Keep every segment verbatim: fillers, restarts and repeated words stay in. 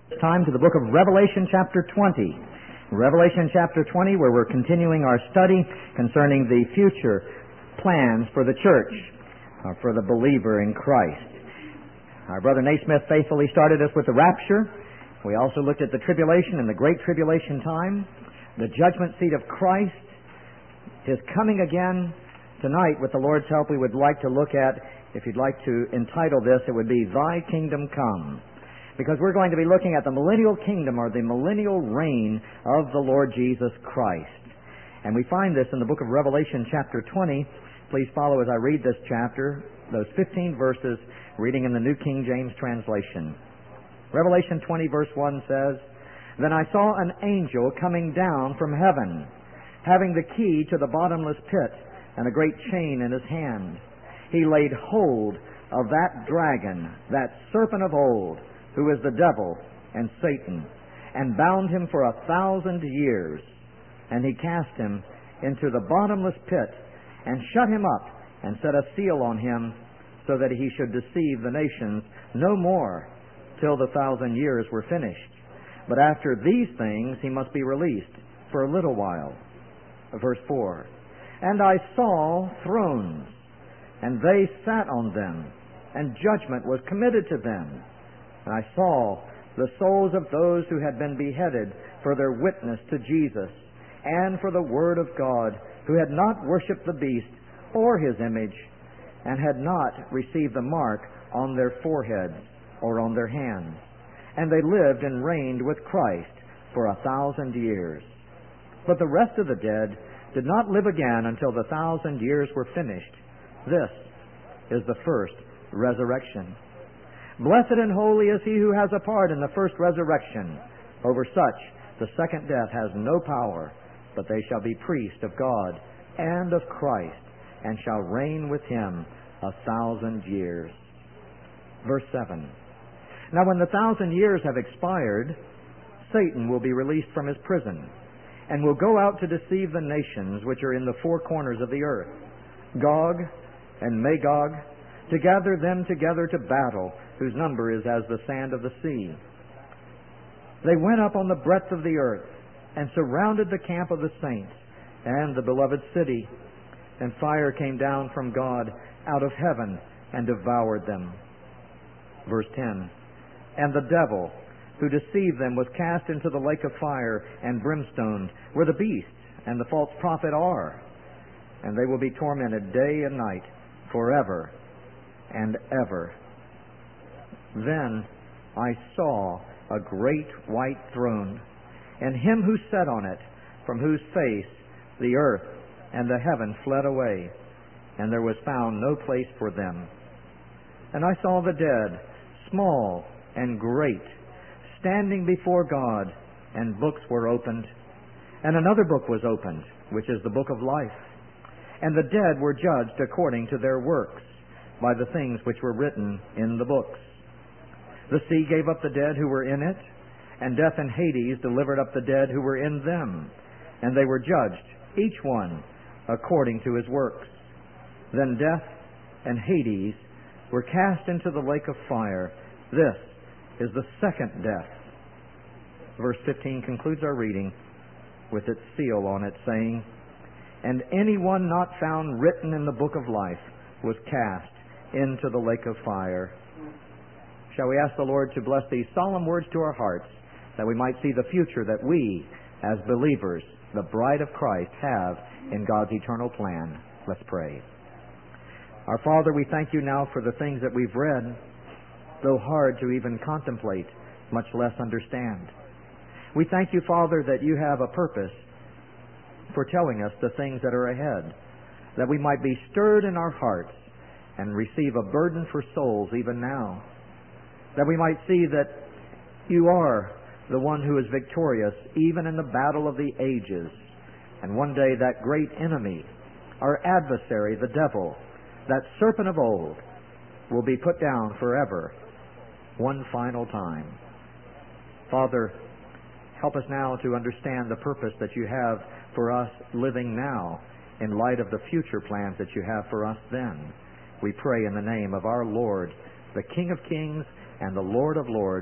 Time to the book of Revelation chapter twenty. Revelation chapter twenty, where we're continuing our study concerning the future plans for the church, uh, for the believer in Christ. Our brother Naismith faithfully started us with the rapture. We also looked at the tribulation and the great tribulation time, the judgment seat of Christ, His coming again. Tonight, with the Lord's help, we would like to look at, if you'd like to entitle this, it would be Thy Kingdom Come. Because we're going to be looking at the millennial kingdom, or the millennial reign of the Lord Jesus Christ. And we find this in the book of Revelation chapter twenty. Please follow as I read this chapter, those fifteen verses, reading in the New King James translation. Revelation twenty verse one says, "Then I saw an angel coming down from heaven, having the key to the bottomless pit, and a great chain in his hand. He laid hold of that dragon, that serpent of old, who is the devil and Satan, and bound him for a thousand years. And he cast him into the bottomless pit, and shut him up, and set a seal on him, so that he should deceive the nations no more, till the thousand years were finished. But after these things he must be released for a little while." Verse four, "And I saw thrones, and they sat on them, and judgment was committed to them. And I saw the souls of those who had been beheaded for their witness to Jesus and for the word of God, who had not worshipped the beast or his image, and had not received the mark on their foreheads or on their hands. And they lived and reigned with Christ for a thousand years. But the rest of the dead did not live again until the thousand years were finished. This is the first resurrection. Blessed and holy is he who has a part in the first resurrection. Over such the second death has no power, but they shall be priests of God and of Christ, and shall reign with him a thousand years." Verse seven, "Now when the thousand years have expired, Satan will be released from his prison, and will go out to deceive the nations which are in the four corners of the earth, Gog and Magog, to gather them together to battle, whose number is as the sand of the sea. They went up on the breadth of the earth, and surrounded the camp of the saints and the beloved city. And fire came down from God out of heaven and devoured them." Verse ten, "And the devil who deceived them was cast into the lake of fire and brimstone, where the beast and the false prophet are. And they will be tormented day and night forever and ever. Then I saw a great white throne, and him who sat on it, from whose face the earth and the heaven fled away, and there was found no place for them. And I saw the dead, small and great, standing before God, and books were opened. And another book was opened, which is the book of life. And the dead were judged according to their works, by the things which were written in the books. The sea gave up the dead who were in it, and death and Hades delivered up the dead who were in them, and they were judged, each one according to his works. Then death and Hades were cast into the lake of fire. This is the second death." Verse fifteen concludes our reading with its seal on it, saying, "And anyone not found written in the book of life was cast into the lake of fire." Shall we ask the Lord to bless these solemn words to our hearts, that we might see the future that we, as believers, the bride of Christ, have in God's eternal plan. Let's pray. Our Father, we thank you now for the things that we've read, though hard to even contemplate, much less understand. We thank you, Father, that you have a purpose for telling us the things that are ahead, that we might be stirred in our hearts and receive a burden for souls even now, that we might see that you are the one who is victorious even in the battle of the ages, and one day that great enemy, our adversary, the devil, that serpent of old, will be put down forever, one final time. Father, help us now to understand the purpose that you have for us living now in light of the future plans that you have for us then. We pray in the name of our Lord, the King of Kings and the Lord of Lords,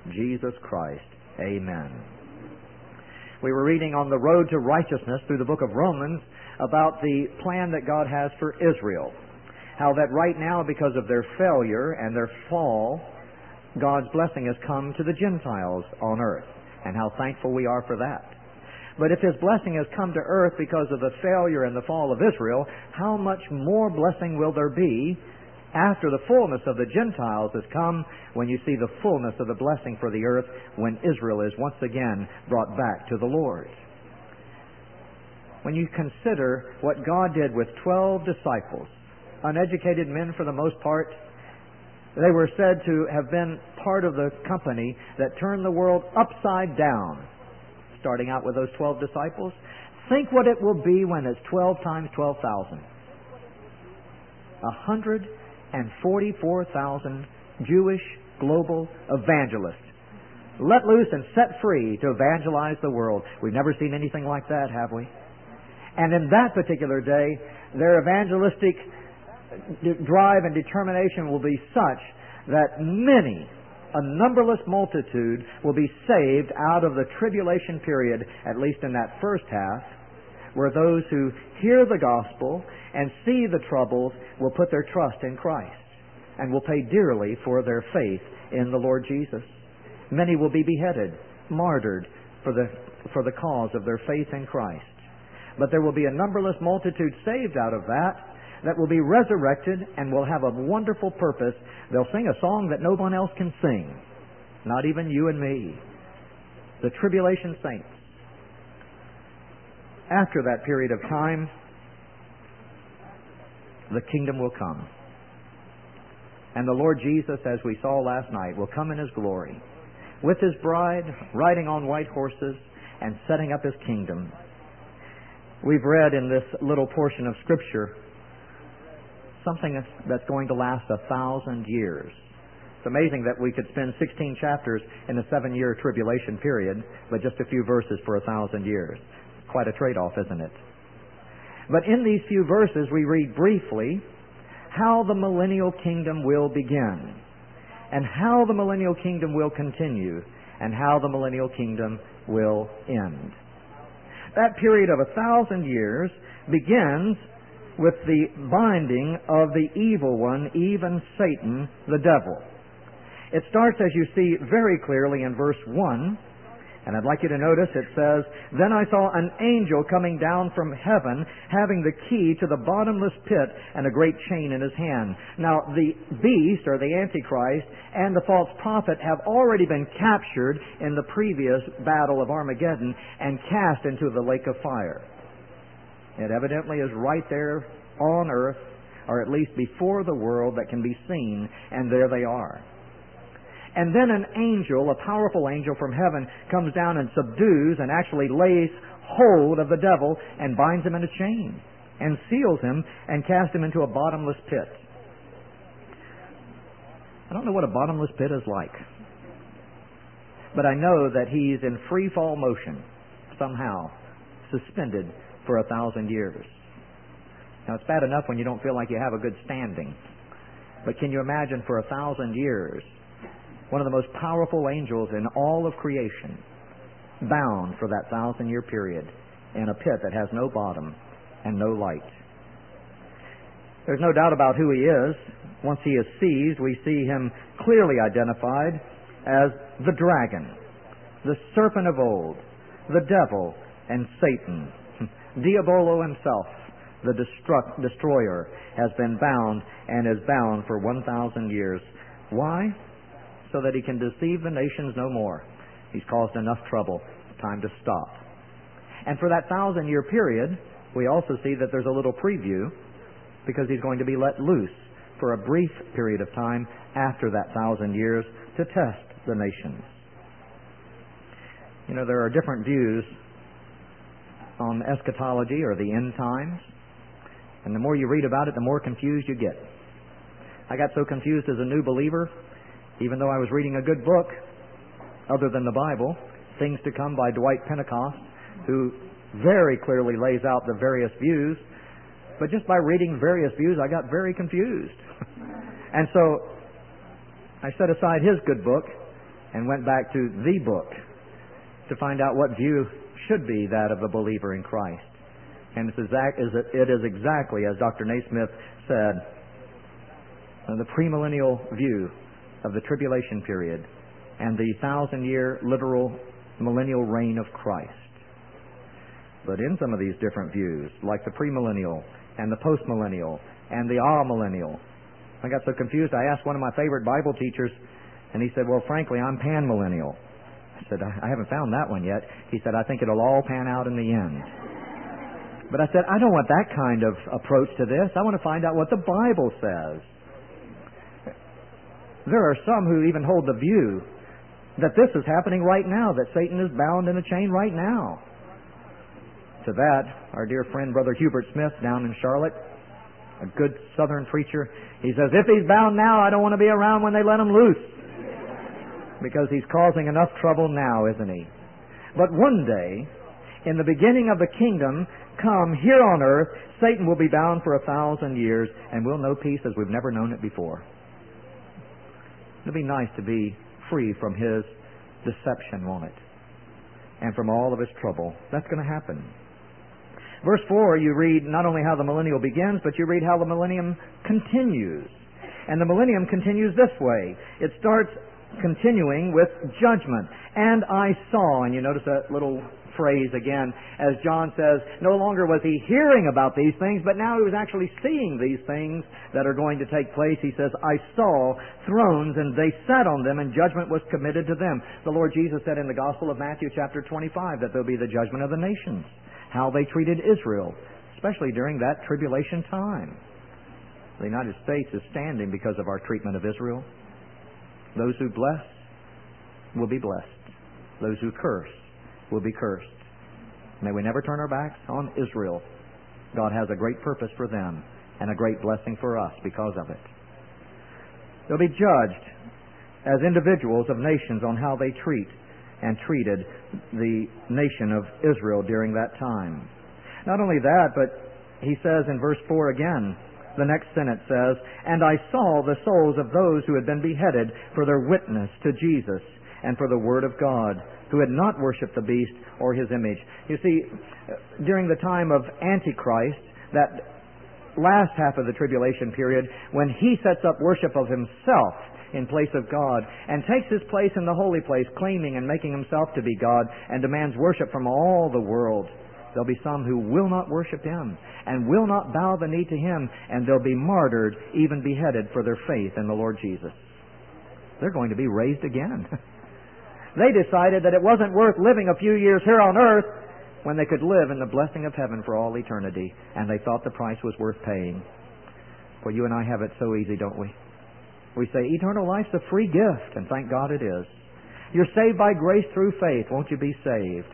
Jesus Christ. Amen. We were reading on the road to righteousness through the book of Romans about the plan that God has for Israel. How that right now, because of their failure and their fall, God's blessing has come to the Gentiles on earth, and how thankful we are for that. But if His blessing has come to earth because of the failure and the fall of Israel, how much more blessing will there be after the fullness of the Gentiles has come, when you see the fullness of the blessing for the earth, when Israel is once again brought back to the Lord? When you consider what God did with twelve disciples, uneducated men for the most part, they were said to have been part of the company that turned the world upside down, starting out with those twelve disciples. Think what it will be when it's twelve times twelve thousand. one hundred forty-four thousand Jewish global evangelists let loose and set free to evangelize the world. We've never seen anything like that, have we? And in that particular day, their evangelistic drive and determination will be such that many, a numberless multitude, will be saved out of the tribulation period, at least in that first half, where those who hear the gospel and see the troubles will put their trust in Christ and will pay dearly for their faith in the Lord Jesus. Many will be beheaded, martyred for the, for the cause of their faith in Christ. But there will be a numberless multitude saved out of that, that will be resurrected and will have a wonderful purpose. They'll sing a song that no one else can sing, not even you and me. The tribulation saints. After that period of time, the kingdom will come. And the Lord Jesus, as we saw last night, will come in His glory with His bride, riding on white horses and setting up His kingdom. We've read in this little portion of Scripture something that's going to last a thousand years. It's amazing that we could spend sixteen chapters in a seven-year tribulation period, but just a few verses for a thousand years. Quite a trade-off, isn't it? But in these few verses, we read briefly how the millennial kingdom will begin, and how the millennial kingdom will continue, and how the millennial kingdom will end. That period of a thousand years begins with the binding of the evil one, even Satan, the devil. It starts, as you see very clearly in verse one, and I'd like you to notice it says, "Then I saw an angel coming down from heaven, having the key to the bottomless pit and a great chain in his hand." Now, the beast, or the Antichrist, and the false prophet have already been captured in the previous battle of Armageddon and cast into the lake of fire. It evidently is right there on earth, or at least before the world that can be seen, and there they are. And then an angel, a powerful angel from heaven, comes down and subdues and actually lays hold of the devil and binds him in a chain and seals him and casts him into a bottomless pit. I don't know what a bottomless pit is like, but I know that he's in free fall motion, somehow, suspended for a thousand years. Now, it's bad enough when you don't feel like you have a good standing, but can you imagine for a thousand years one of the most powerful angels in all of creation, bound for that thousand-year period in a pit that has no bottom and no light? There's no doubt about who he is. Once he is seized, we see him clearly identified as the dragon, the serpent of old, the devil, and Satan. Diabolo himself, the destruct, destroyer, has been bound and is bound for one thousand years. Why? So that he can deceive the nations no more. He's caused enough trouble. Time to stop. And for that thousand-year period, we also see that there's a little preview, because he's going to be let loose for a brief period of time after that thousand years to test the nations. You know, there are different views on eschatology, or the end times. And the more you read about it, the more confused you get. I got so confused as a new believer, even though I was reading a good book, other than the Bible, Things to Come by Dwight Pentecost, who very clearly lays out the various views. But just by reading various views, I got very confused. And so I set aside his good book and went back to the book to find out what view should be that of the believer in Christ. And it's exact, it is exactly as Doctor Naismith said, the premillennial view of the tribulation period and the thousand-year literal millennial reign of Christ. But in some of these different views, like the premillennial and the postmillennial and the amillennial, I got so confused I asked one of my favorite Bible teachers, and he said, well, frankly, I'm panmillennial. I said, I haven't found that one yet. He said, I think it'll all pan out in the end. But I said, I don't want that kind of approach to this. I want to find out what the Bible says. There are some who even hold the view that this is happening right now, that Satan is bound in a chain right now. To that, our dear friend Brother Hubert Smith down in Charlotte, a good Southern preacher, he says, if he's bound now, I don't want to be around when they let him loose. Because he's causing enough trouble now, isn't he? But one day, in the beginning of the kingdom come here on earth, Satan will be bound for a thousand years, and we'll know peace as we've never known it before. It'll be nice to be free from his deception, won't it? And from all of his trouble. That's going to happen. Verse four, you read not only how the millennial begins, but you read how the millennium continues. And the millennium continues this way. It starts continuing with judgment. And I saw, and you notice that little phrase again, as John says, no longer was he hearing about these things, but now he was actually seeing these things that are going to take place. He says, I saw thrones, and they sat on them, and judgment was committed to them. The Lord Jesus said in the Gospel of Matthew chapter twenty-five that there'll be the judgment of the nations, how they treated Israel, especially during that tribulation time. The United States is standing because of our treatment of Israel. Those who bless will be blessed. Those who curse will be cursed. May we never turn our backs on Israel. God has a great purpose for them and a great blessing for us because of it. They'll be judged as individuals of nations on how they treat and treated the nation of Israel during that time. Not only that, but he says in verse four again, the next sentence says, and I saw the souls of those who had been beheaded for their witness to Jesus and for the word of God, who had not worshipped the beast or his image. You see, during the time of Antichrist, that last half of the tribulation period, when he sets up worship of himself in place of God and takes his place in the holy place, claiming and making himself to be God, and demands worship from all the world, there'll be some who will not worship him and will not bow the knee to him, and they'll be martyred, even beheaded for their faith in the Lord Jesus. They're going to be raised again. They decided that it wasn't worth living a few years here on earth when they could live in the blessing of heaven for all eternity, and they thought the price was worth paying. Well, you and I have it so easy, don't we? We say, eternal life's a free gift, and thank God it is. You're saved by grace through faith. Won't you be saved?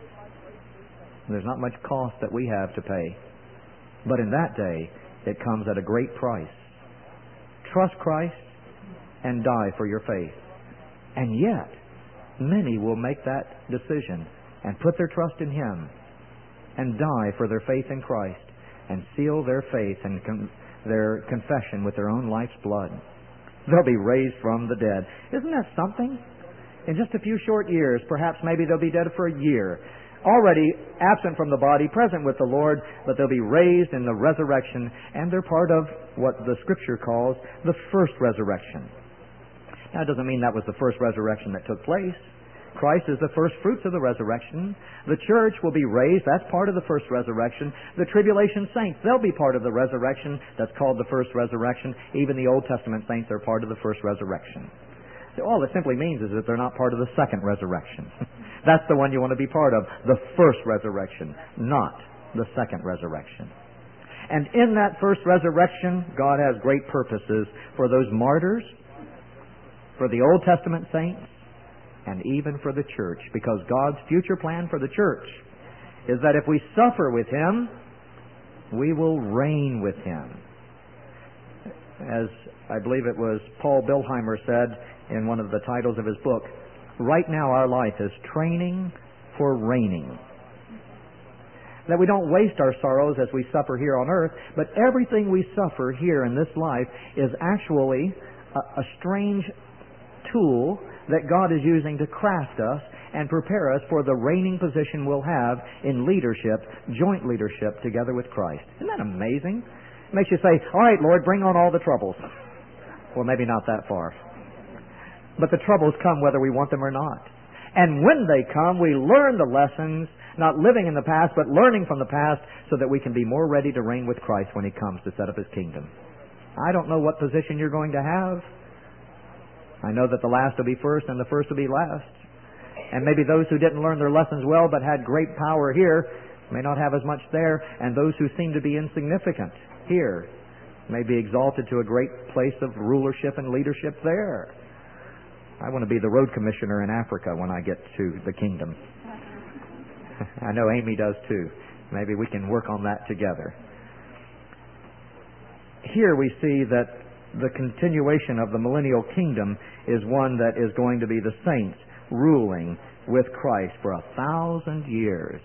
There's not much cost that we have to pay. But in that day, it comes at a great price. Trust Christ and die for your faith. And yet, many will make that decision and put their trust in Him and die for their faith in Christ and seal their faith and con- their confession with their own life's blood. They'll be raised from the dead. Isn't that something? In just a few short years, perhaps maybe they'll be dead for a year, already absent from the body, present with the Lord, but they'll be raised in the resurrection, and they're part of what the Scripture calls the first resurrection. Now, it doesn't mean that was the first resurrection that took place. Christ is the first fruits of the resurrection. The church will be raised. That's part of the first resurrection. The tribulation saints, they'll be part of the resurrection. That's called the first resurrection. Even the Old Testament saints are part of the first resurrection. So all it simply means is that they're not part of the second resurrection. That's the one you want to be part of, the first resurrection, not the second resurrection. And in that first resurrection, God has great purposes for those martyrs, for the Old Testament saints, and even for the church, because God's future plan for the church is that if we suffer with Him, we will reign with Him. As I believe it was Paul Bilheimer said in one of the titles of his book, right now our life is training for reigning. That we don't waste our sorrows as we suffer here on earth, but everything we suffer here in this life is actually a, a strange tool that God is using to craft us and prepare us for the reigning position we'll have in leadership, joint leadership together with Christ. Isn't that amazing? It makes you say, all right, Lord, bring on all the troubles. Well, maybe not that far. But the troubles come whether we want them or not. And when they come, we learn the lessons, not living in the past, but learning from the past so that we can be more ready to reign with Christ when He comes to set up His kingdom. I don't know what position you're going to have. I know that the last will be first and the first will be last. And maybe those who didn't learn their lessons well but had great power here may not have as much there, and those who seem to be insignificant here may be exalted to a great place of rulership and leadership there. I want to be the road commissioner in Africa when I get to the kingdom. I know Amy does too. Maybe we can work on that together. Here we see that the continuation of the millennial kingdom is one that is going to be the saints ruling with Christ for a thousand years.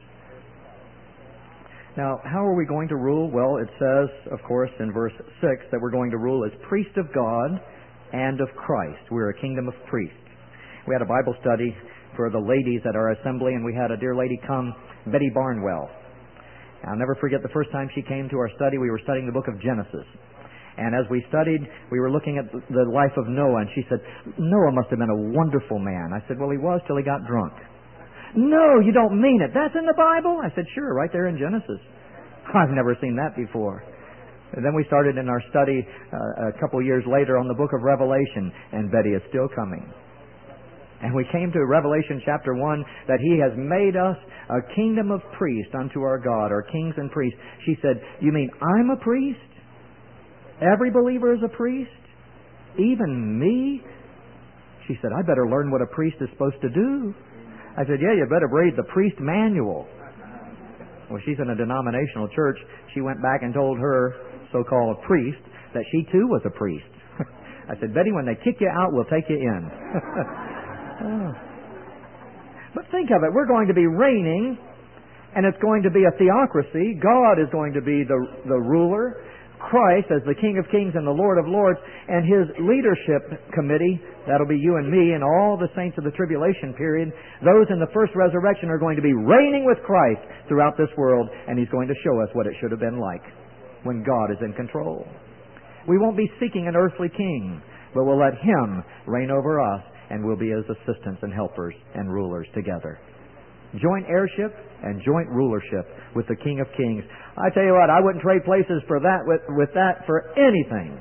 Now, how are we going to rule? Well, it says, of course, in verse six that we're going to rule as priests of God and of Christ. We're a kingdom of priests. We had a Bible study for the ladies at our assembly, and we had a dear lady come, Betty Barnwell. I'll never forget the first time she came to our study. We were studying the book of Genesis. And as we studied, we were looking at the life of Noah, and she said, Noah must have been a wonderful man. I said, well, he was till he got drunk. No, you don't mean it. That's in the Bible? I said, sure, right there in Genesis. I've never seen that before. And then we started in our study uh, a couple years later on the book of Revelation, and Betty is still coming. And we came to Revelation chapter one, that He has made us a kingdom of priests unto our God, or kings and priests. She said, you mean I'm a priest? Every believer is a priest? Even me? She said, I better learn what a priest is supposed to do. I said, yeah, you better read the priest manual. Well, she's in a denominational church. She went back and told her so-called priest that she too was a priest. I said, Betty, when they kick you out, we'll take you in. Oh. But think of it. We're going to be reigning, and it's going to be a theocracy. God is going to be the, the ruler. Christ as the King of Kings and the Lord of Lords, and His leadership committee, that'll be you and me and all the saints of the tribulation period, those in the first resurrection are going to be reigning with Christ throughout this world, and He's going to show us what it should have been like when God is in control. We won't be seeking an earthly king, but we'll let Him reign over us, and we'll be His assistants and helpers and rulers together. Joint heirship and joint rulership with the King of Kings. I tell you what, I wouldn't trade places for that with, with that for anything.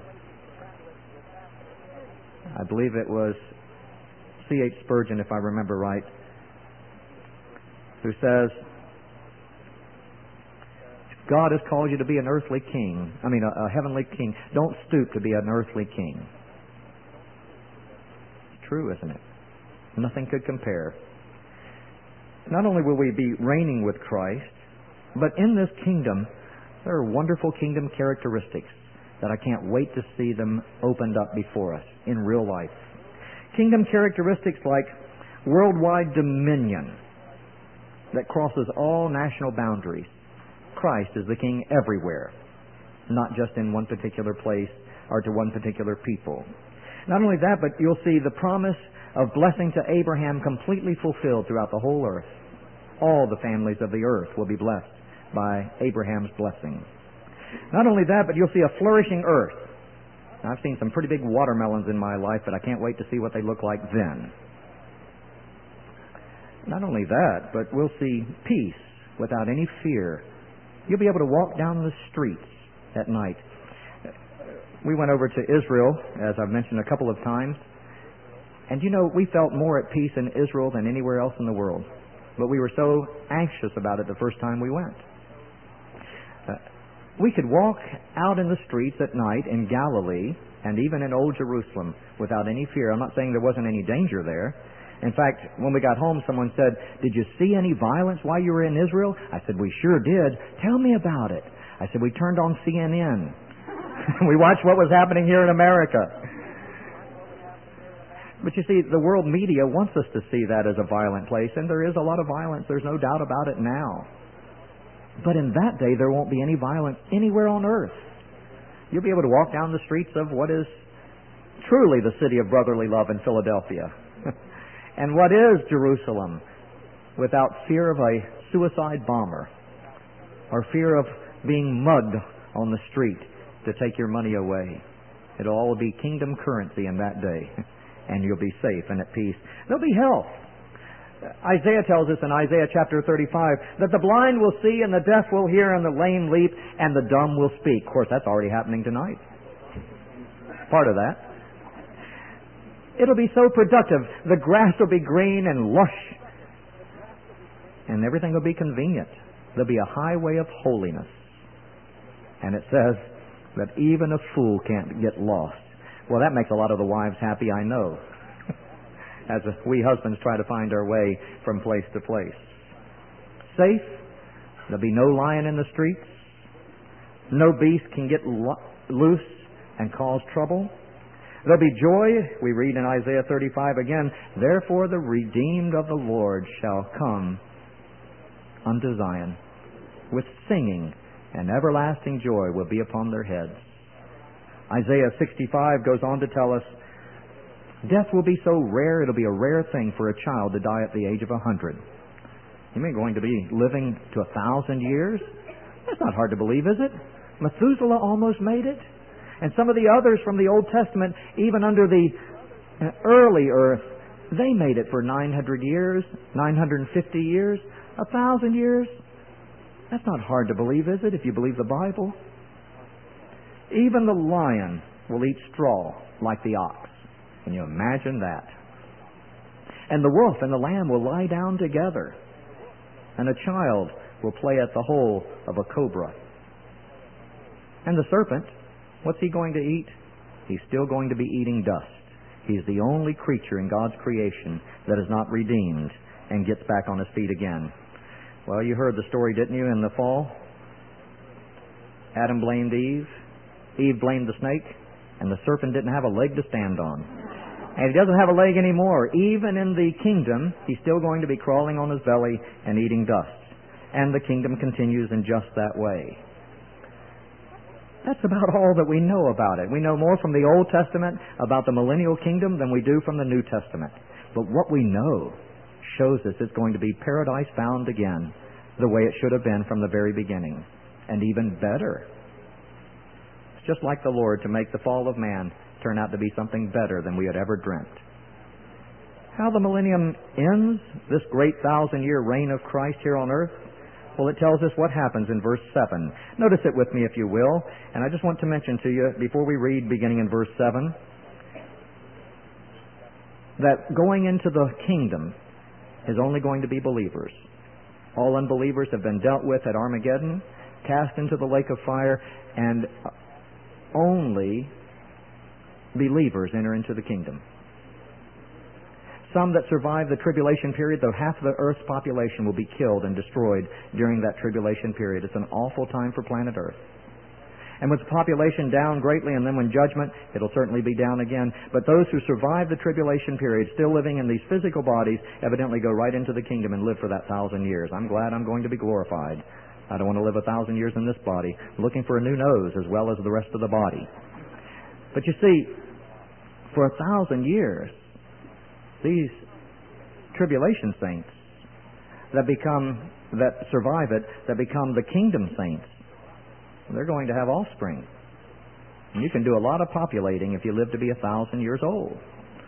I believe it was C H Spurgeon, if I remember right, who says, if God has called you to be an earthly king, I mean a, a heavenly king, don't stoop to be an earthly king. It's true, isn't it? Nothing could compare. Not only will we be reigning with Christ, but in this kingdom, there are wonderful kingdom characteristics that I can't wait to see them opened up before us in real life. Kingdom characteristics like worldwide dominion that crosses all national boundaries. Christ is the King everywhere, not just in one particular place or to one particular people. Not only that, but you'll see the promise of blessing to Abraham completely fulfilled throughout the whole earth. All the families of the earth will be blessed by Abraham's blessing. Not only that, but you'll see a flourishing earth. Now, I've seen some pretty big watermelons in my life, but I can't wait to see what they look like then. Not only that, but we'll see peace without any fear. You'll be able to walk down the streets at night. We went over to Israel, as I've mentioned a couple of times, and you know, we felt more at peace in Israel than anywhere else in the world. But we were so anxious about it the first time we went. Uh, we could walk out in the streets at night in Galilee and even in Old Jerusalem without any fear. I'm not saying there wasn't any danger there. In fact, when we got home, someone said, did you see any violence while you were in Israel? I said, we sure did. Tell me about it. I said, we turned on C N N. We watched what was happening here in America. But you see, the world media wants us to see that as a violent place, and there is a lot of violence. There's no doubt about it now. But in that day, there won't be any violence anywhere on earth. You'll be able to walk down the streets of what is truly the city of brotherly love in Philadelphia. And what is Jerusalem without fear of a suicide bomber or fear of being mugged on the street to take your money away? It'll all be kingdom currency in that day, and you'll be safe and at peace. There'll be health. Isaiah tells us in Isaiah chapter thirty-five that the blind will see and the deaf will hear and the lame leap and the dumb will speak. Of course, that's already happening tonight. Part of that. It'll be so productive. The grass will be green and lush, and everything will be convenient. There'll be a highway of holiness. And it says that even a fool can't get lost. Well, that makes a lot of the wives happy, I know, as we husbands try to find our way from place to place. Safe. There'll be no lion in the streets. No beast can get lo- loose and cause trouble. There'll be joy. We read in Isaiah thirty-five again, therefore the redeemed of the Lord shall come unto Zion with singing, and everlasting joy will be upon their heads. Isaiah sixty-five goes on to tell us, death will be so rare, it'll be a rare thing for a child to die at the age of a hundred. You mean going to be living to a thousand years? That's not hard to believe, is it? Methuselah almost made it. And some of the others from the Old Testament, even under the early earth, they made it for nine hundred years, nine hundred fifty years, a thousand years. That's not hard to believe, is it, if you believe the Bible? Even the lion will eat straw like the ox. Can you imagine that? And the wolf and the lamb will lie down together. And a child will play at the hole of a cobra. And the serpent, what's he going to eat? He's still going to be eating dust. He's the only creature in God's creation that is not redeemed and gets back on his feet again. Well, you heard the story, didn't you, in the fall? Adam blamed Eve. Eve blamed the snake. And the serpent didn't have a leg to stand on. And he doesn't have a leg anymore. Even in the kingdom, he's still going to be crawling on his belly and eating dust. And the kingdom continues in just that way. That's about all that we know about it. We know more from the Old Testament about the millennial kingdom than we do from the New Testament. But what we know shows us it's going to be paradise found again, the way it should have been from the very beginning. And even better. It's just like the Lord to make the fall of man turn out to be something better than we had ever dreamt. How the millennium ends, this great thousand-year reign of Christ here on earth, well, it tells us what happens in verse seven. Notice it with me, if you will. And I just want to mention to you, before we read beginning in verse seven, that going into the kingdom is only going to be believers. All unbelievers have been dealt with at Armageddon, cast into the lake of fire, and only believers enter into the kingdom. Some that survive the tribulation period, though half of the earth's population will be killed and destroyed during that tribulation period. It's an awful time for planet Earth. And with the population down greatly, and then when judgment, it'll certainly be down again. But those who survive the tribulation period, still living in these physical bodies, evidently go right into the kingdom and live for that thousand years. I'm glad I'm going to be glorified. I don't want to live a thousand years in this body, looking for a new nose as well as the rest of the body. But you see, for a thousand years, these tribulation saints that become, that survive it, that become the kingdom saints, they're going to have offspring. And you can do a lot of populating if you live to be a thousand years old.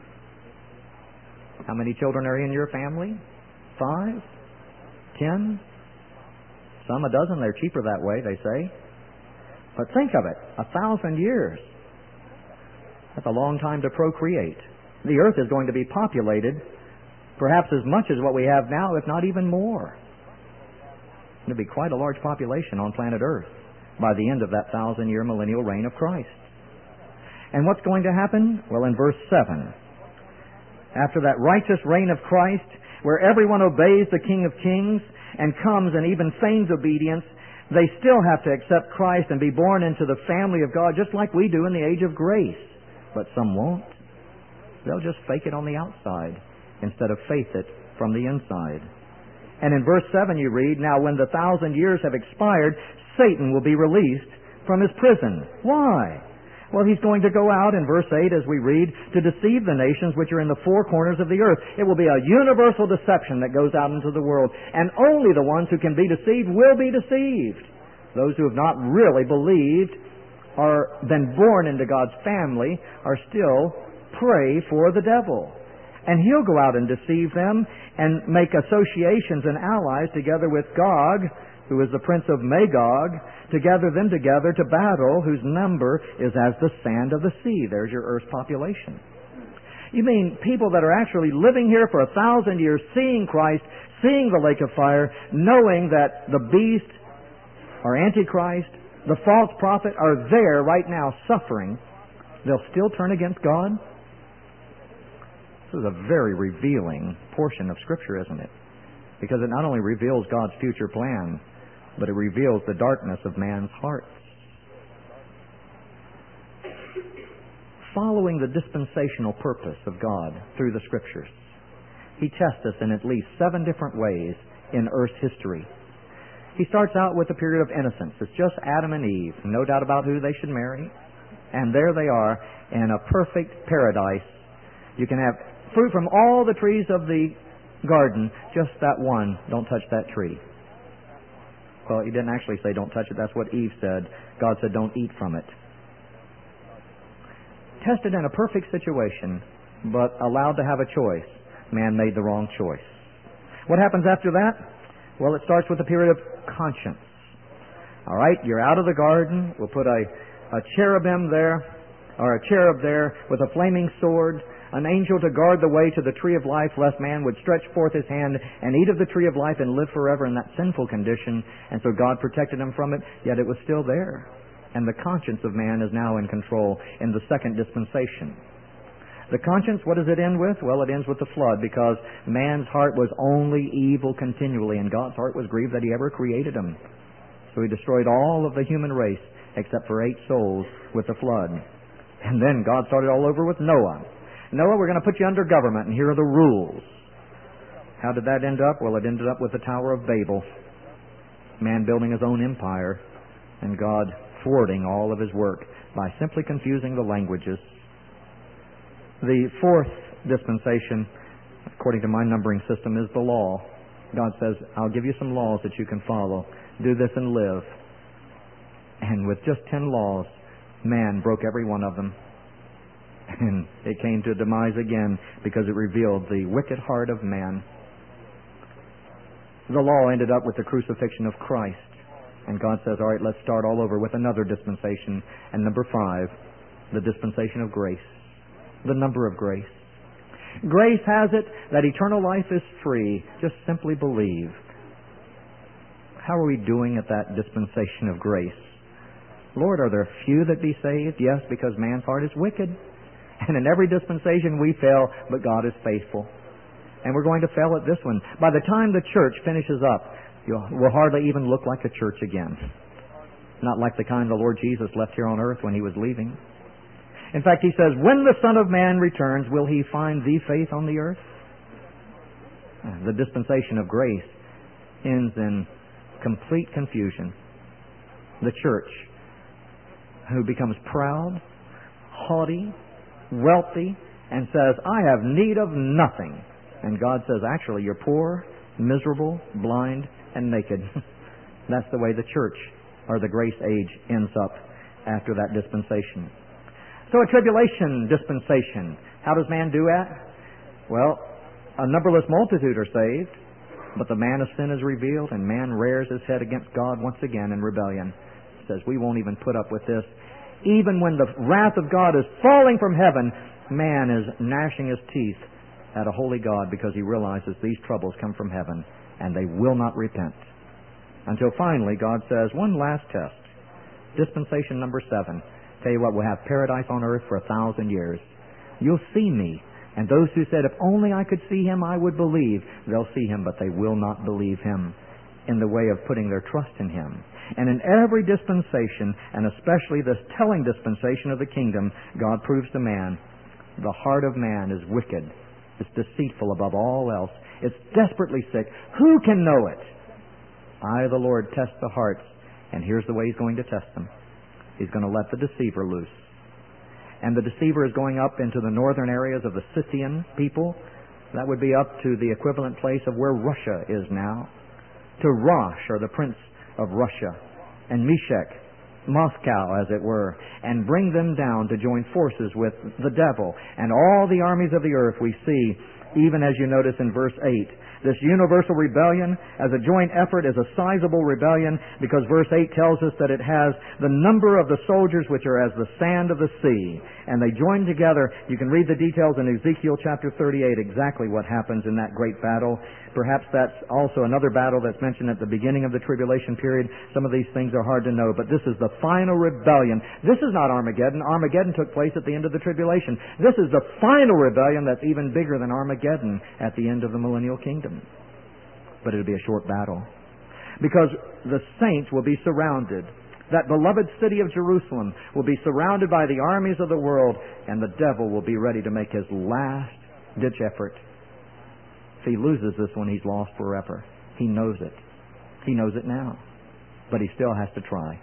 How many children are in your family? Five? Ten? Some a dozen. They're cheaper that way, they say. But think of it, a thousand years. That's a long time to procreate. The earth is going to be populated perhaps as much as what we have now, if not even more. There'll be quite a large population on planet Earth by the end of that thousand-year millennial reign of Christ. And what's going to happen? Well, in verse seven, after that righteous reign of Christ, where everyone obeys the King of Kings and comes and even feigns obedience, they still have to accept Christ and be born into the family of God just like we do in the age of grace. But some won't. They'll just fake it on the outside instead of faith it from the inside. And in verse seven you read, now when the thousand years have expired, Satan will be released from his prison. Why? Well, he's going to go out in verse eight, as we read, to deceive the nations which are in the four corners of the earth. It will be a universal deception that goes out into the world. And only the ones who can be deceived will be deceived. Those who have not really believed or been born into God's family are still prey for the devil. And he'll go out and deceive them and make associations and allies together with Gog, who is the prince of Magog, to gather them together to battle, whose number is as the sand of the sea. There's your earth's population. You mean people that are actually living here for a thousand years, seeing Christ, seeing the lake of fire, knowing that the beast or Antichrist, the false prophet, are there right now suffering, they'll still turn against God? This is a very revealing portion of Scripture, isn't it? Because it not only reveals God's future plan, but it reveals the darkness of man's heart. Following the dispensational purpose of God through the Scriptures, He tests us in at least seven different ways in Earth's history. He starts out with a period of innocence. It's just Adam and Eve, no doubt about who they should marry. And there they are in a perfect paradise. You can have fruit from all the trees of the garden, just that one, don't touch that tree. Well, he didn't actually say don't touch it. That's what Eve said. God said don't eat from it. Tested in a perfect situation, but allowed to have a choice. Man made the wrong choice. What happens after that? Well, it starts with a period of conscience. All right, you're out of the garden. We'll put a, a cherubim there, or a cherub there with a flaming sword, an angel to guard the way to the tree of life, lest man would stretch forth his hand and eat of the tree of life and live forever in that sinful condition. And so God protected him from it, yet it was still there. And the conscience of man is now in control in the second dispensation. The conscience, what does it end with? Well, it ends with the flood, because man's heart was only evil continually, and God's heart was grieved that He ever created him. So He destroyed all of the human race except for eight souls with the flood. And then God started all over with Noah. Noah, we're going to put you under government, and here are the rules. How did that end up? Well, it ended up with the Tower of Babel. Man building his own empire, and God thwarting all of his work by simply confusing the languages. The fourth dispensation, according to my numbering system, is the law. God says, I'll give you some laws that you can follow. Do this and live. And with just ten laws, man broke every one of them. And it came to demise again because it revealed the wicked heart of man. The law ended up with the crucifixion of Christ. And God says, all right, let's start all over with another dispensation. And number five, the dispensation of grace. The number of grace. Grace has it that eternal life is free. Just simply believe. How are we doing at that dispensation of grace? Lord, are there few that be saved? Yes, because man's heart is wicked. And in every dispensation we fail, but God is faithful. And we're going to fail at this one. By the time the church finishes up, we'll hardly even look like a church again. Not like the kind the Lord Jesus left here on earth when He was leaving. In fact, He says, when the Son of Man returns, will He find thee faith on the earth? The dispensation of grace ends in complete confusion. The church, who becomes proud, haughty, wealthy, and says, I have need of nothing. And God says, actually, you're poor, miserable, blind, and naked. That's the way the church, or the grace age, ends up after that dispensation. So a tribulation dispensation. How does man do that? Well, a numberless multitude are saved, but the man of sin is revealed, and man rears his head against God once again in rebellion. He says, we won't even put up with this. Even when the wrath of God is falling from heaven, man is gnashing his teeth at a holy God because he realizes these troubles come from heaven, and they will not repent. Until finally, God says, one last test. Dispensation number seven. Tell you what, we'll have paradise on earth for a thousand years. You'll see me. And those who said, if only I could see Him, I would believe. They'll see Him, but they will not believe Him in the way of putting their trust in Him. And in every dispensation, and especially this telling dispensation of the kingdom, God proves to man, the heart of man is wicked. It's deceitful above all else. It's desperately sick. Who can know it? I, the Lord, test the hearts. And here's the way He's going to test them. He's going to let the deceiver loose. and the deceiver is going up into the northern areas of the Scythian people. That would be up to the equivalent place of where Russia is now, to Rosh, or the prince of Russia, and Meshech, Moscow, as it were, and bring them down to join forces with the devil and all the armies of the earth we see, even as you notice in verse eight. This universal rebellion as a joint effort is a sizable rebellion, because verse eight tells us that it has the number of the soldiers which are as the sand of the sea. And they join together. You can read the details in Ezekiel chapter thirty-eight, exactly what happens in that great battle. Perhaps that's also another battle that's mentioned at the beginning of the tribulation period. Some of these things are hard to know, but this is the final rebellion. This is not Armageddon. Armageddon took place at the end of the tribulation. This is the final rebellion that's even bigger than Armageddon at the end of the millennial kingdom. But it'll be a short battle, because the saints will be surrounded. That beloved city of Jerusalem will be surrounded by the armies of the world, and the devil will be ready to make his last ditch effort. If he loses this one, he's lost forever. He knows it. He knows it now, but he still has to try.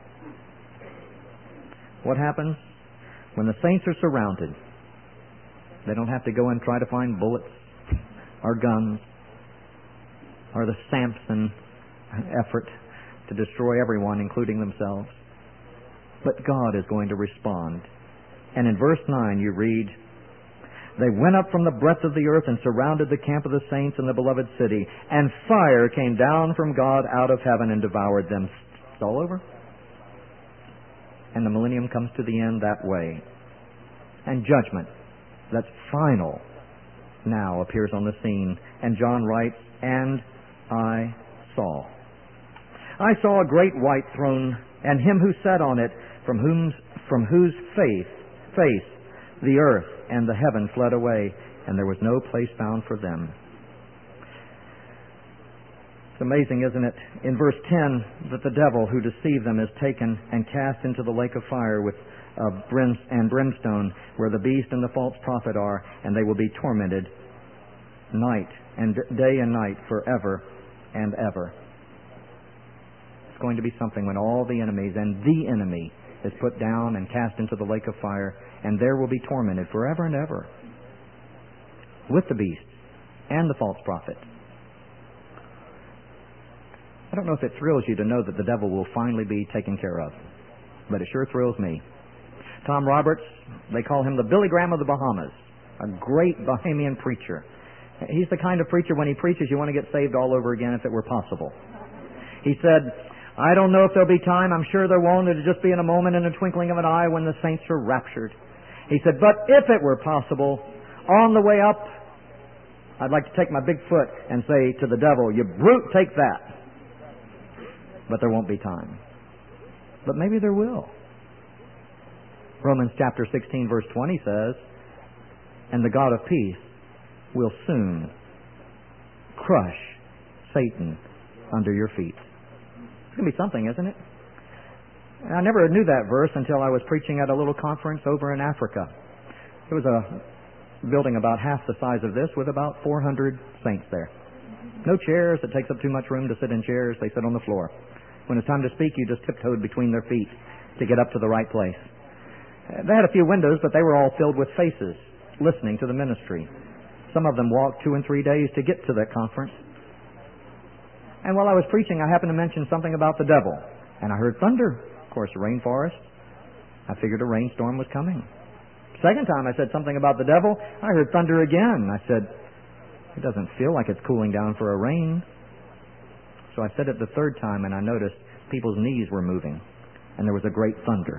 What happens when the saints are surrounded? They don't have to go and try to find bullets or guns or the Samson effort to destroy everyone, including themselves. But God is going to respond. And in verse nine you read, "They went up from the breadth of the earth and surrounded the camp of the saints in the beloved city, and fire came down from God out of heaven and devoured them." It's all over. And the millennium comes to the end that way. And judgment, that's final, now appears on the scene. And John writes, "And I saw. I saw a great white throne, and him who sat on it, from whom, from whose face, face the earth and the heaven fled away, and there was no place found for them." It's amazing, isn't it, in verse ten, that the devil who deceived them is taken and cast into the lake of fire with uh, brim and brimstone, where the beast and the false prophet are, and they will be tormented night and day and night forever and ever. It's going to be something when all the enemies and the enemy is put down and cast into the lake of fire, and there will be tormented forever and ever with the beast and the false prophet. I don't know if it thrills you to know that the devil will finally be taken care of, but it sure thrills me. Tom Roberts, they call him the Billy Graham of the Bahamas, a great Bahamian preacher. He's the kind of preacher, when he preaches, you want to get saved all over again if it were possible. He said, "I don't know if there'll be time. I'm sure there won't. It'll just be in a moment, in a twinkling of an eye, when the saints are raptured." He said, "But if it were possible, on the way up, I'd like to take my big foot and say to the devil, 'You brute, take that.' But there won't be time." But maybe there will. Romans chapter sixteen, verse twenty says, "And the God of peace will soon crush Satan under your feet." It's going to be something, isn't it? I never knew that verse until I was preaching at a little conference over in Africa. It was a building about half the size of this with about four hundred saints there. No chairs. It takes up too much room to sit in chairs. They sit on the floor. When it's time to speak, you just tiptoed between their feet to get up to the right place. They had a few windows, but they were all filled with faces listening to the ministry. Some of them walked two and three days to get to that conference. And while I was preaching, I happened to mention something about the devil. And I heard thunder. Of course, a rainforest. I figured a rainstorm was coming. Second time I said something about the devil, I heard thunder again. I said, "It doesn't feel like it's cooling down for a rain." So I said it the third time, and I noticed people's knees were moving, and there was a great thunder.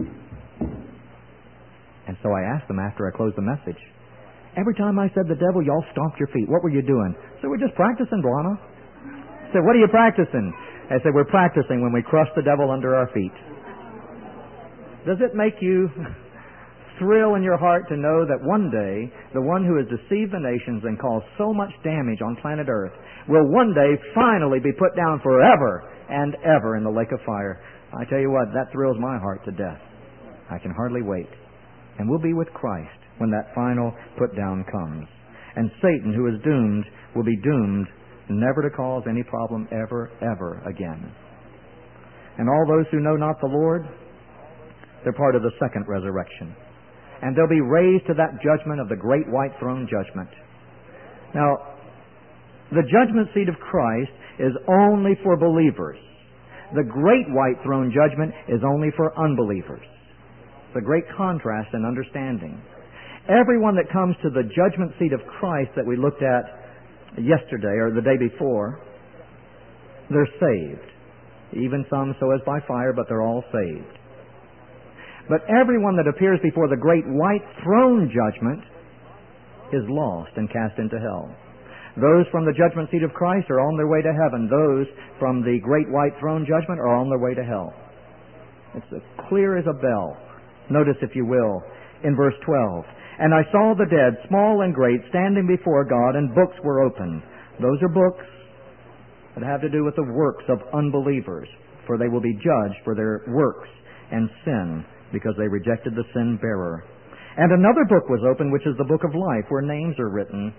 And so I asked them after I closed the message, "Every time I said the devil, y'all stomped your feet. What were you doing?" So "We're just practicing, Blana." I said, "What are you practicing?" I said, "We're practicing when we crush the devil under our feet." Does it make you thrill in your heart to know that one day the one who has deceived the nations and caused so much damage on planet Earth will one day finally be put down forever and ever in the lake of fire? I tell you what, that thrills my heart to death. I can hardly wait. And we'll be with Christ when that final put down comes. And Satan, who is doomed, will be doomed never to cause any problem ever, ever again. And all those who know not the Lord, they're part of the second resurrection. and they'll be raised to that judgment of the great white throne judgment. Now, the judgment seat of Christ is only for believers. The great white throne judgment is only for unbelievers. It's a great contrast in understanding. Everyone that comes to the judgment seat of Christ that we looked at yesterday or the day before, they're saved. Even some so as by fire, but they're all saved. But everyone that appears before the great white throne judgment is lost and cast into hell. Those from the judgment seat of Christ are on their way to heaven. Those from the great white throne judgment are on their way to hell. It's as clear as a bell. Notice, if you will, in verse twelve. And I saw the dead, small and great, standing before God, and books were opened. Those are books that have to do with the works of unbelievers, for they will be judged for their works and sin, because they rejected the sin bearer. And another book was opened, which is the book of life, where names are written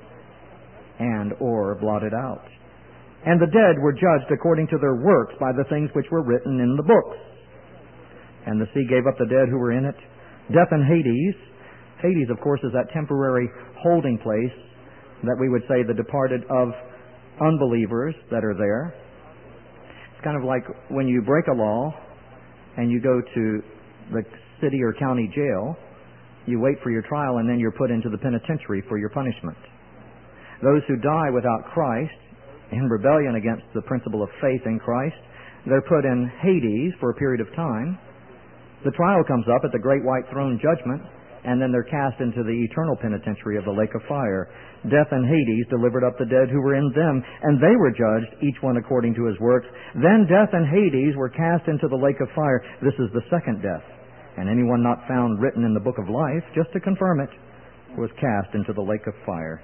and or blotted out. And the dead were judged according to their works by the things which were written in the books. And the sea gave up the dead who were in it. Death and Hades. Hades, of course, is that temporary holding place that we would say the departed of unbelievers that are there. It's kind of like when you break a law and you go to the city or county jail, you wait for your trial and then you're put into the penitentiary for your punishment. Those who die without Christ, in rebellion against the principle of faith in Christ, they're put in Hades for a period of time. The trial comes up at the great white throne judgment, and then they're cast into the eternal penitentiary of the lake of fire. Death and Hades delivered up the dead who were in them, and they were judged, each one according to his works. Then death and Hades were cast into the lake of fire. This is the second death. And anyone not found written in the book of life, just to confirm it, was cast into the lake of fire.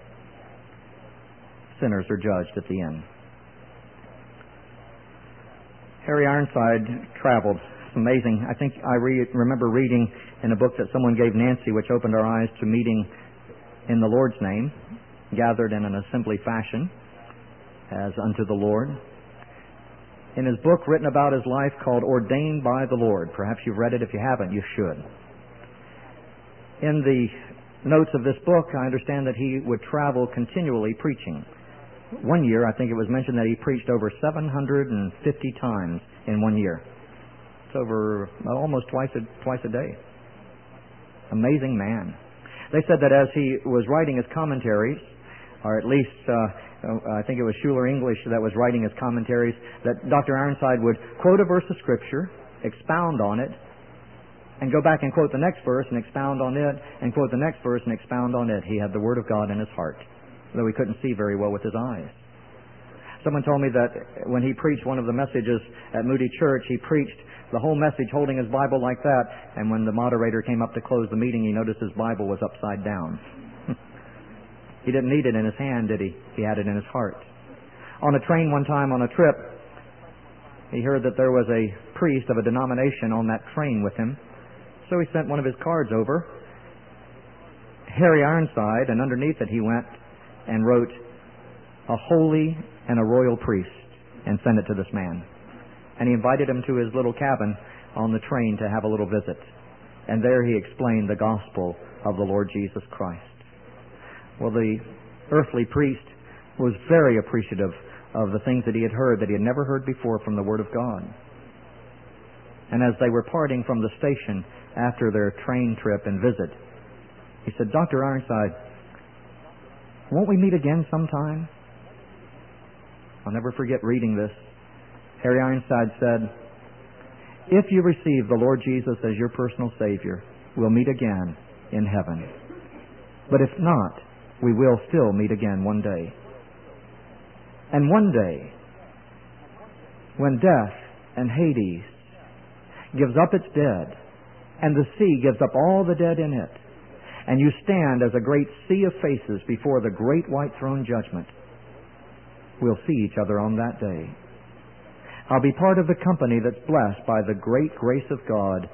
Sinners are judged at the end. Harry Ironside traveled. It's amazing. I think I re- remember reading in a book that someone gave Nancy, which opened our eyes to meeting in the Lord's name, gathered in an assembly fashion as unto the Lord. In his book written about his life called Ordained by the Lord. Perhaps you've read it. If you haven't, you should. In the notes of this book, I understand that he would travel continually preaching. One year, I think it was mentioned that he preached over seven hundred fifty times in one year. It's over well, almost twice a, twice a day. Amazing man. They said that as he was writing his commentaries, or at least uh, I think it was Schuler English that was writing his commentaries, that Doctor Ironside would quote a verse of Scripture, expound on it, and go back and quote the next verse and expound on it, and quote the next verse and expound on it. He had the Word of God in his heart, though he couldn't see very well with his eyes. Someone told me that when he preached one of the messages at Moody Church, he preached the whole message holding his Bible like that, and when the moderator came up to close the meeting, he noticed his Bible was upside down. He didn't need it in his hand, did he? He had it in his heart. On a train one time on a trip, he heard that there was a priest of a denomination on that train with him, so he sent one of his cards over, Harry Ironside, and underneath it he went and wrote, "A holy and a royal priest," and sent it to this man. And he invited him to his little cabin on the train to have a little visit. And there he explained the gospel of the Lord Jesus Christ. Well, the earthly priest was very appreciative of the things that he had heard that he had never heard before from the Word of God. And as they were parting from the station after their train trip and visit, he said, "Doctor Ironside, won't we meet again sometime?" I'll never forget reading this. Harry Ironside said, "If you receive the Lord Jesus as your personal Savior, we'll meet again in heaven. But if not, we will still meet again one day. And one day, when death and Hades gives up its dead, and the sea gives up all the dead in it, and you stand as a great sea of faces before the great white throne judgment, we'll see each other on that day. I'll be part of the company that's blessed by the great grace of God,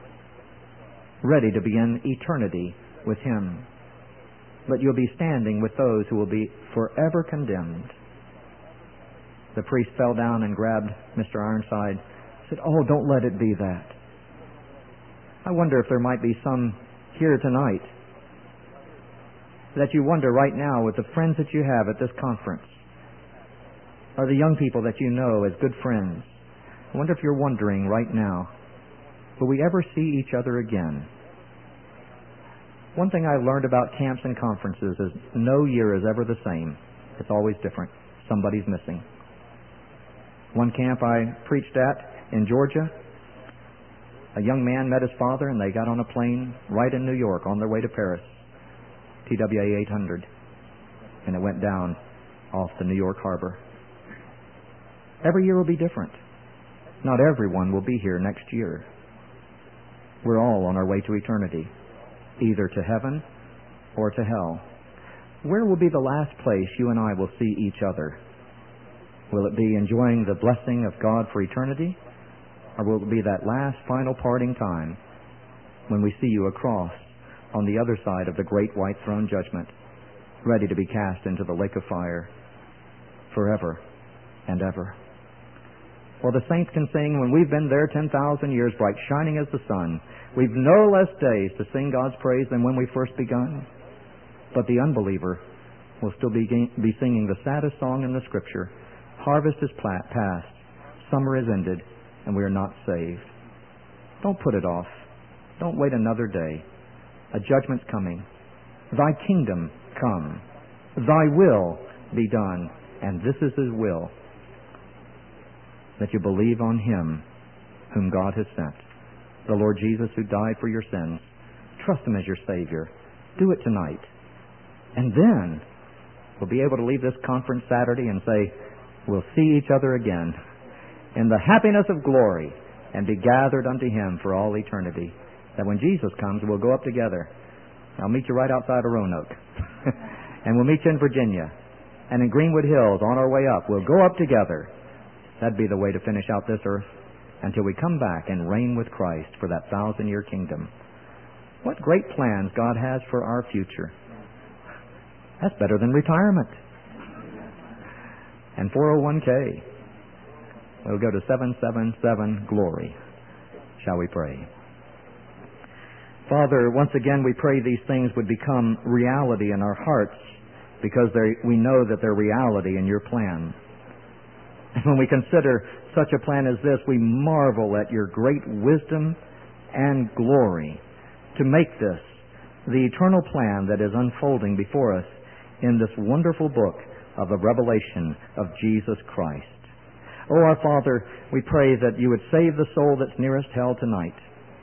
ready to begin eternity with Him. But you'll be standing with those who will be forever condemned." The priest fell down and grabbed Mister Ironside and said, "Oh, don't let it be that. I wonder if there might be some here tonight, that you wonder right now with the friends that you have at this conference, or the young people that you know as good friends. I wonder if you're wondering right now, will we ever see each other again? One thing I learned about camps and conferences is no year is ever the same. It's always different. Somebody's missing. One camp I preached at in Georgia, a young man met his father and they got on a plane right in New York on their way to Paris, T W A eight hundred, and it went down off the New York harbor. Every year will be different. Not everyone will be here next year. We're all on our way to eternity, either to heaven or to hell. Where will be the last place you and I will see each other? Will it be enjoying the blessing of God for eternity? Or will it be that last final parting time when we see you across on the other side of the great white throne judgment, ready to be cast into the lake of fire forever and ever? Well, the saints can sing, when we've been there ten thousand years, bright shining as the sun, we've no less days to sing God's praise than when we first begun. But the unbeliever will still be, be singing the saddest song in the Scripture. Harvest is past, summer is ended, and we are not saved. Don't put it off. Don't wait another day. A judgment's coming. Thy kingdom come. Thy will be done. And this is His will, that you believe on Him whom God has sent, the Lord Jesus who died for your sins. Trust Him as your Savior. Do it tonight. And then we'll be able to leave this conference Saturday and say, we'll see each other again in the happiness of glory and be gathered unto Him for all eternity. That when Jesus comes, we'll go up together. I'll meet you right outside of Roanoke. And we'll meet you in Virginia. And in Greenwood Hills on our way up. We'll go up together. That'd be the way to finish out this earth until we come back and reign with Christ for that thousand-year kingdom. What great plans God has for our future. That's better than retirement. And four oh one k. We'll go to seven seven seven Glory. Shall we pray? Father, once again we pray these things would become reality in our hearts because we know that they're reality in your plan. And when we consider such a plan as this, we marvel at your great wisdom and glory to make this the eternal plan that is unfolding before us in this wonderful book of the revelation of Jesus Christ. Oh, our Father, we pray that you would save the soul that's nearest hell tonight.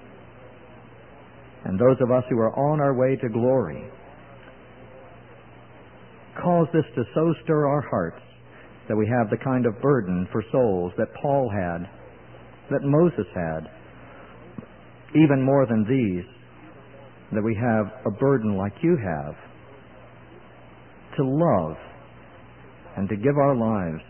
And those of us who are on our way to glory, cause this to so stir our hearts that we have the kind of burden for souls that Paul had, that Moses had, even more than these, that we have a burden like you have, to love and to give our lives